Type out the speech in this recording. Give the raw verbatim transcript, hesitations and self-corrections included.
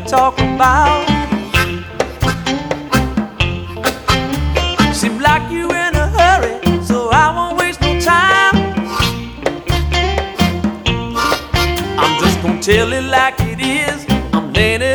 talk about. Seem like you in a hurry, so I won't waste no time. I'm just gonna tell it like it is. I'm laying it